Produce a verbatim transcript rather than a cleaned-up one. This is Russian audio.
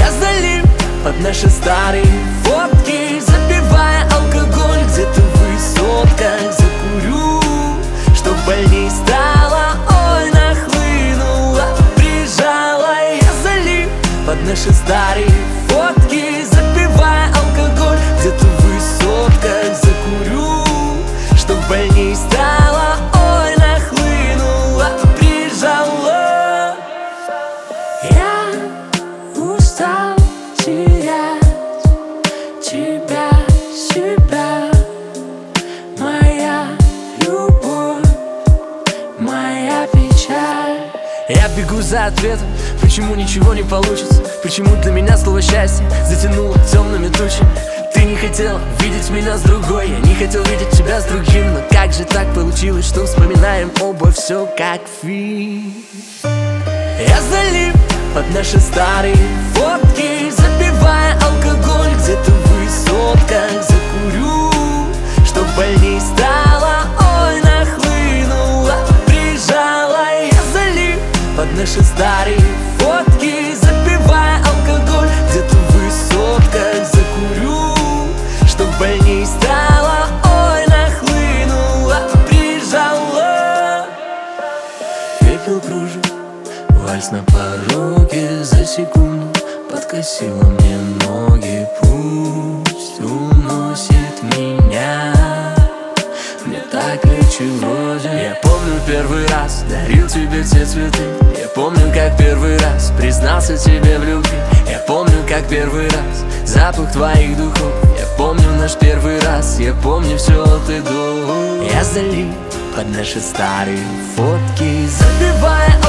Я залип под наши старые фотки, запивая алкоголь где-то в высотках. Закурю, чтоб больней стало, ой, нахлынула, прижала. Я залип под наши старые фотки, запивая алкоголь где-то в высотках. Закурю, чтоб больней стало, ой, нахлынула, прижала. Я устал терять тебя, себя, моя любовь, моя печаль. Я бегу за ответом, почему ничего не получится, почему для меня слово счастье затянуло темными тучами. Ты не хотел видеть меня с другой, я не хотел видеть тебя с другим. Но как же так получилось, что вспоминаем оба все как фильм? Я залип под наши старые фотки, запивая алкоголь где-то в высотках. Закурю, чтоб больней стало, ой, нахлынула, прижала. Я залип под наши старые фотки, запивая алкоголь где-то в высотках. Закурю, чтоб больней стало, ой, нахлынула, прижала. Пепел кружит, вальс на пороге, за секунду подкосила мне ноги. Пусть уносит меня, мне так легче вроде. Я помню первый раз дарил тебе те цветы, я помню, как первый раз признался тебе в любви. Я помню, как первый раз запах твоих духов, я помню наш первый раз, я помню все от и до. Я залип под наши старые фотки, запивая